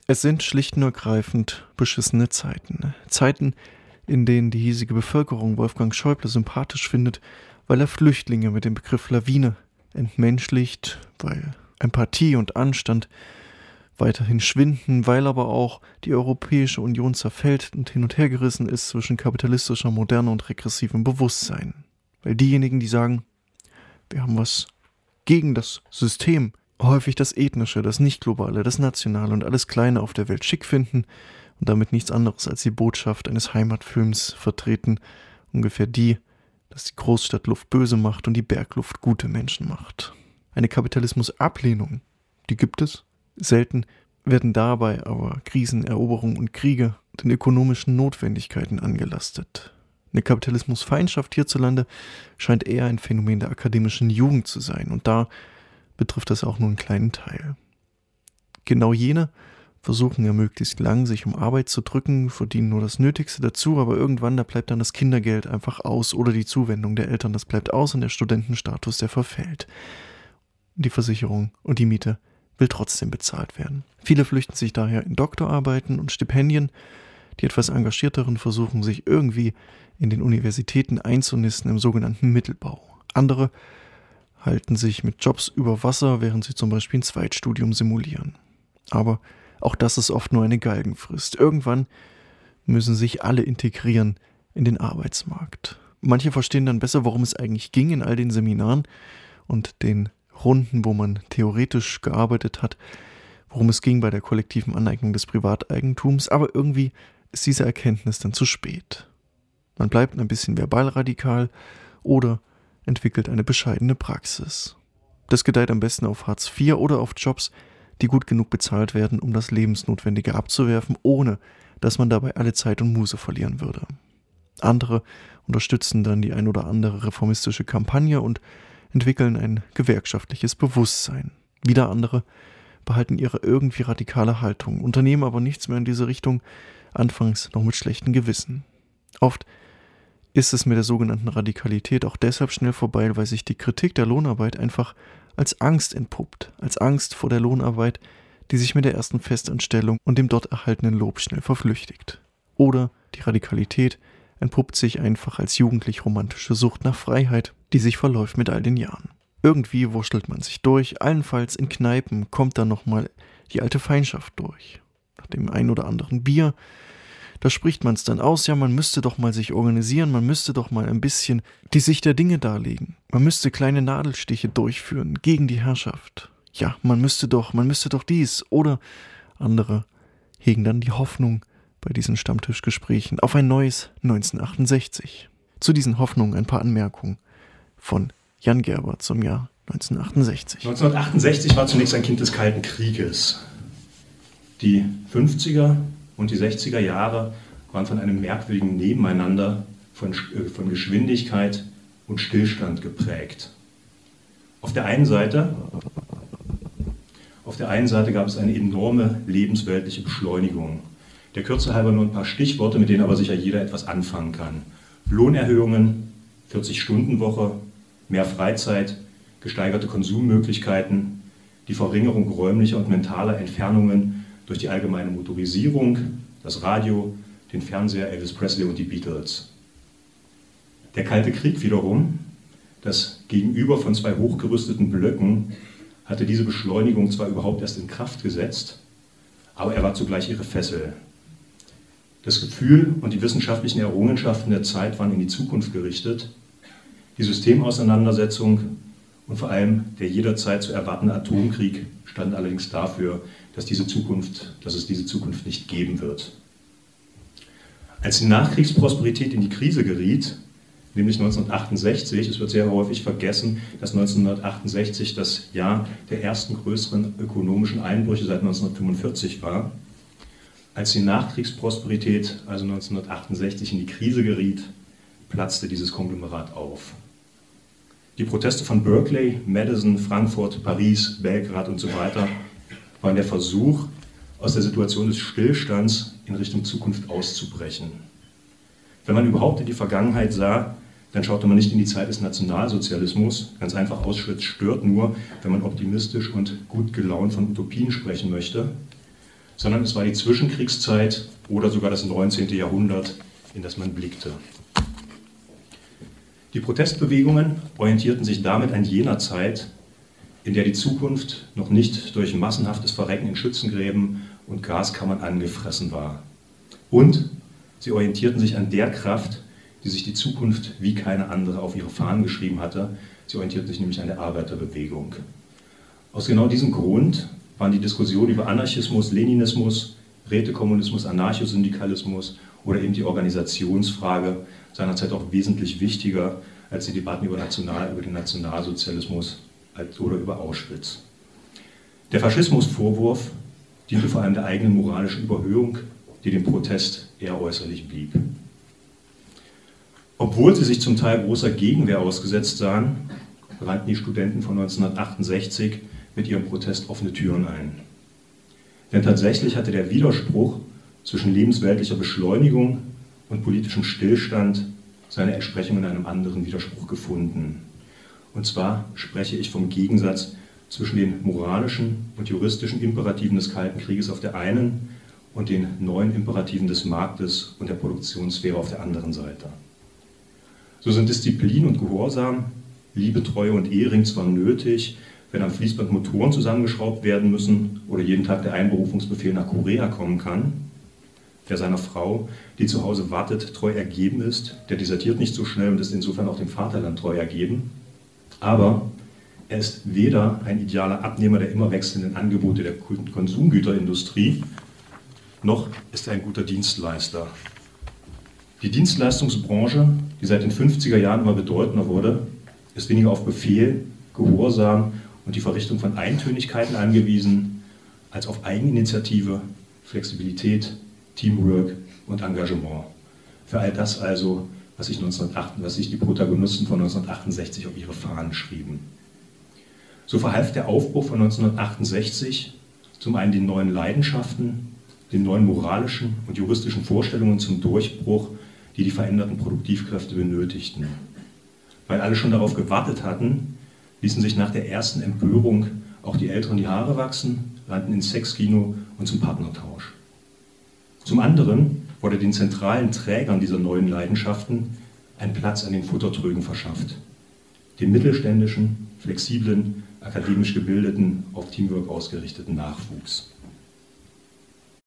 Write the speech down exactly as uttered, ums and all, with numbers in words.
Es sind schlicht und ergreifend beschissene Zeiten. Zeiten, in denen die hiesige Bevölkerung Wolfgang Schäuble sympathisch findet, weil er Flüchtlinge mit dem Begriff Lawine entmenschlicht, weil Empathie und Anstand weiterhin schwinden, weil aber auch die Europäische Union zerfällt und hin und her gerissen ist zwischen kapitalistischer Moderne und regressivem Bewusstsein. Weil diejenigen, die sagen, wir haben was gegen das System, häufig das Ethnische, das Nicht-Globale, das Nationale und alles Kleine auf der Welt schick finden und damit nichts anderes als die Botschaft eines Heimatfilms vertreten, ungefähr die, dass die Großstadtluft böse macht und die Bergluft gute Menschen macht. Eine Kapitalismusablehnung, die gibt es. Selten werden dabei aber Krisen, Eroberungen und Kriege den ökonomischen Notwendigkeiten angelastet. Eine Kapitalismusfeindschaft hierzulande scheint eher ein Phänomen der akademischen Jugend zu sein und da betrifft das auch nur einen kleinen Teil. Genau jene versuchen ja möglichst lang, sich um Arbeit zu drücken, verdienen nur das Nötigste dazu, aber irgendwann, da bleibt dann das Kindergeld einfach aus oder die Zuwendung der Eltern, das bleibt aus und der Studentenstatus, der verfällt. Die Versicherung und die Miete will trotzdem bezahlt werden. Viele flüchten sich daher in Doktorarbeiten und Stipendien. Die etwas Engagierteren versuchen sich irgendwie in den Universitäten einzunisten im sogenannten Mittelbau. Andere halten sich mit Jobs über Wasser, während sie zum Beispiel ein Zweitstudium simulieren. Aber auch das ist oft nur eine Galgenfrist. Irgendwann müssen sich alle integrieren in den Arbeitsmarkt. Manche verstehen dann besser, worum es eigentlich ging in all den Seminaren und den Runden, wo man theoretisch gearbeitet hat, worum es ging bei der kollektiven Aneignung des Privateigentums, aber irgendwie ist diese Erkenntnis dann zu spät. Man bleibt ein bisschen verbal radikal oder entwickelt eine bescheidene Praxis. Das gedeiht am besten auf Hartz vier oder auf Jobs, die gut genug bezahlt werden, um das Lebensnotwendige abzuwerfen, ohne dass man dabei alle Zeit und Muße verlieren würde. Andere unterstützen dann die ein oder andere reformistische Kampagne und entwickeln ein gewerkschaftliches Bewusstsein. Wieder andere behalten ihre irgendwie radikale Haltung, unternehmen aber nichts mehr in diese Richtung, anfangs noch mit schlechtem Gewissen. Oft ist es mit der sogenannten Radikalität auch deshalb schnell vorbei, weil sich die Kritik der Lohnarbeit einfach als Angst entpuppt, als Angst vor der Lohnarbeit, die sich mit der ersten Festanstellung und dem dort erhaltenen Lob schnell verflüchtigt. Oder die Radikalität entpuppt sich einfach als jugendlich-romantische Sucht nach Freiheit, die sich verläuft mit all den Jahren. Irgendwie wurschtelt man sich durch, allenfalls in Kneipen kommt dann nochmal die alte Feindschaft durch. Nach dem ein oder anderen Bier, da spricht man es dann aus, ja, man müsste doch mal sich organisieren, man müsste doch mal ein bisschen die Sicht der Dinge darlegen. Man müsste kleine Nadelstiche durchführen gegen die Herrschaft. Ja, man müsste doch, man müsste doch dies. Oder andere hegen dann die Hoffnung bei diesen Stammtischgesprächen auf ein neues neunzehnhundertachtundsechzig. Zu diesen Hoffnungen ein paar Anmerkungen von Jan Gerber zum Jahr neunzehnhundertachtundsechzig. neunzehnhundertachtundsechzig war zunächst ein Kind des Kalten Krieges. Die fünfziger und die sechziger Jahre waren von einem merkwürdigen Nebeneinander von, äh, von Geschwindigkeit und Stillstand geprägt. Auf der einen Seite, auf der einen Seite gab es eine enorme lebensweltliche Beschleunigung. Der Kürze halber nur ein paar Stichworte, mit denen aber sicher jeder etwas anfangen kann. Lohnerhöhungen, vierzig-Stunden-Woche, mehr Freizeit, gesteigerte Konsummöglichkeiten, die Verringerung räumlicher und mentaler Entfernungen durch die allgemeine Motorisierung, das Radio, den Fernseher, Elvis Presley und die Beatles. Der Kalte Krieg wiederum, das Gegenüber von zwei hochgerüsteten Blöcken, hatte diese Beschleunigung zwar überhaupt erst in Kraft gesetzt, aber er war zugleich ihre Fessel. Das Gefühl und die wissenschaftlichen Errungenschaften der Zeit waren in die Zukunft gerichtet. Die Systemauseinandersetzung und vor allem der jederzeit zu erwartende Atomkrieg standen allerdings dafür, dass, diese Zukunft, dass es diese Zukunft nicht geben wird. Als die Nachkriegsprosperität in die Krise geriet, nämlich neunzehnhundertachtundsechzig, es wird sehr häufig vergessen, dass neunzehnhundertachtundsechzig das Jahr der ersten größeren ökonomischen Einbrüche seit neunzehnhundertfünfundvierzig war. Als die Nachkriegsprosperität also neunzehnhundertachtundsechzig in die Krise geriet, platzte dieses Konglomerat auf. Die Proteste von Berkeley, Madison, Frankfurt, Paris, Belgrad und so weiter waren der Versuch, aus der Situation des Stillstands in Richtung Zukunft auszubrechen. Wenn man überhaupt in die Vergangenheit sah, dann schaute man nicht in die Zeit des Nationalsozialismus. Ganz einfach, Auschwitz stört nur, wenn man optimistisch und gut gelaunt von Utopien sprechen möchte, sondern es war die Zwischenkriegszeit oder sogar das neunzehnte Jahrhundert, in das man blickte. Die Protestbewegungen orientierten sich damit an jener Zeit, in der die Zukunft noch nicht durch massenhaftes Verrecken in Schützengräben und Gaskammern angefressen war. Und sie orientierten sich an der Kraft, die sich die Zukunft wie keine andere auf ihre Fahnen geschrieben hatte. Sie orientierten sich nämlich an der Arbeiterbewegung. Aus genau diesem Grund waren die Diskussionen über Anarchismus, Leninismus, Rätekommunismus, Anarchosyndikalismus oder eben die Organisationsfrage seinerzeit auch wesentlich wichtiger als die Debatten über, National, über den Nationalsozialismus oder über Auschwitz. Der Faschismusvorwurf diente vor allem der eigenen moralischen Überhöhung, die dem Protest eher äußerlich blieb. Obwohl sie sich zum Teil großer Gegenwehr ausgesetzt sahen, rannten die Studenten von neunzehnhundertachtundsechzig mit ihrem Protest offene Türen ein. Denn tatsächlich hatte der Widerspruch zwischen lebensweltlicher Beschleunigung und politischem Stillstand seine Entsprechung in einem anderen Widerspruch gefunden. Und zwar spreche ich vom Gegensatz zwischen den moralischen und juristischen Imperativen des Kalten Krieges auf der einen und den neuen Imperativen des Marktes und der Produktionssphäre auf der anderen Seite. So sind Disziplin und Gehorsam, Liebe, Treue und Ehering zwar nötig, wenn am Fließband Motoren zusammengeschraubt werden müssen oder jeden Tag der Einberufungsbefehl nach Korea kommen kann. Der seiner Frau, die zu Hause wartet, treu ergeben ist, der desertiert nicht so schnell und ist insofern auch dem Vaterland treu ergeben. Aber er ist weder ein idealer Abnehmer der immer wechselnden Angebote der Konsumgüterindustrie, noch ist er ein guter Dienstleister. Die Dienstleistungsbranche, die seit den fünfziger Jahren immer bedeutender wurde, ist weniger auf Befehl, Gehorsam und die Verrichtung von Eintönigkeiten angewiesen, als auf Eigeninitiative, Flexibilität, Teamwork und Engagement. Für all das also, was sich, neunzehnhundertacht, was sich die Protagonisten von neunzehnhundertachtundsechzig auf ihre Fahnen schrieben. So verhalf der Aufbruch von neunzehnhundertachtundsechzig zum einen den neuen Leidenschaften, den neuen moralischen und juristischen Vorstellungen zum Durchbruch, die die veränderten Produktivkräfte benötigten. Weil alle schon darauf gewartet hatten, ließen sich nach der ersten Empörung auch die Älteren die Haare wachsen, rannten ins Sexkino und zum Partnertausch. Zum anderen wurde den zentralen Trägern dieser neuen Leidenschaften ein Platz an den Futtertrögen verschafft. Dem mittelständischen, flexiblen, akademisch gebildeten, auf Teamwork ausgerichteten Nachwuchs.